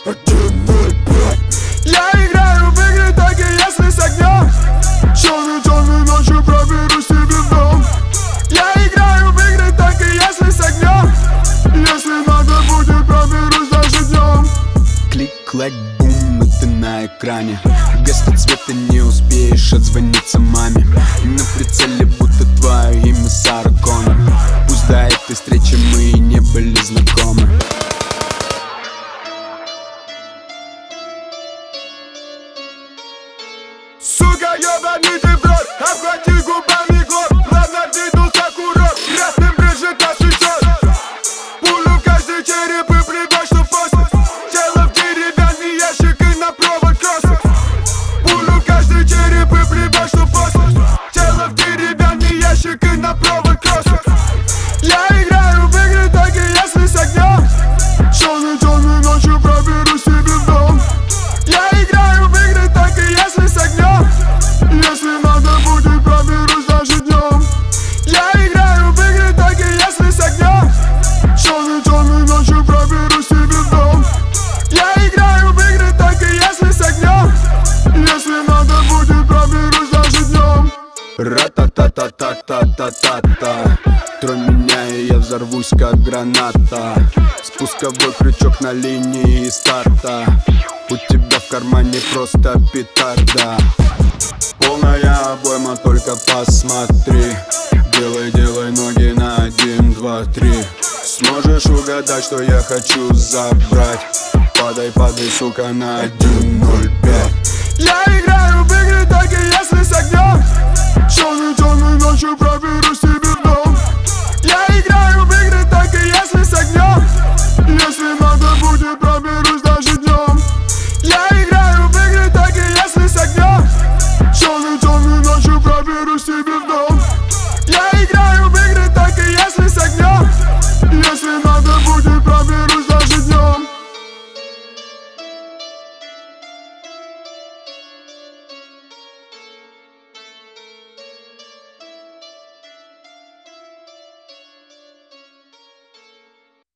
1:05. Я играю в игры только если с огнем. Черной ночью проберусь тебе в дом. Я играю в игры только если с огнем. Если надо будет, проберусь даже днем. Клик-клак, бум, и ты на экране. Гастроцвета не успеешь отзвониться маме. На прицеле будто твое имя Сара Коннор. Пусть до этой встречи мы и не были знакомы. Сука, ёбаный ты в рот, обхвати губами год. Ладно, двинулся курок, красным брызжет освещен. Пулю в каждый череп и плевать, что после. Тело в деревянный ящик и на провод кросс. Пулю в каждый череп и плевать, что после. Тело в деревянный ящик и на провод кросс. Я играю в игры только если с огнем. Черной ночью проберусь тебе в дом. Я играю в игры только если с огнем. Если надо будет, проберусь даже днем. Я играю в игры только если с огнем. Черной ночью проберусь тебе в дом. Я играю в игры только если с огнем. Если надо будет, проберусь даже днем. Ра-та-та-та-та-та-та-та. Трой меня и я взорвусь как граната. Спусковой крючок на линии старта. У тебя в кармане просто петарда. Полная обойма, только посмотри. Делай ноги на 1, 2, 3. Сможешь угадать, что я хочу забрать? Падай, сука, на 1:05.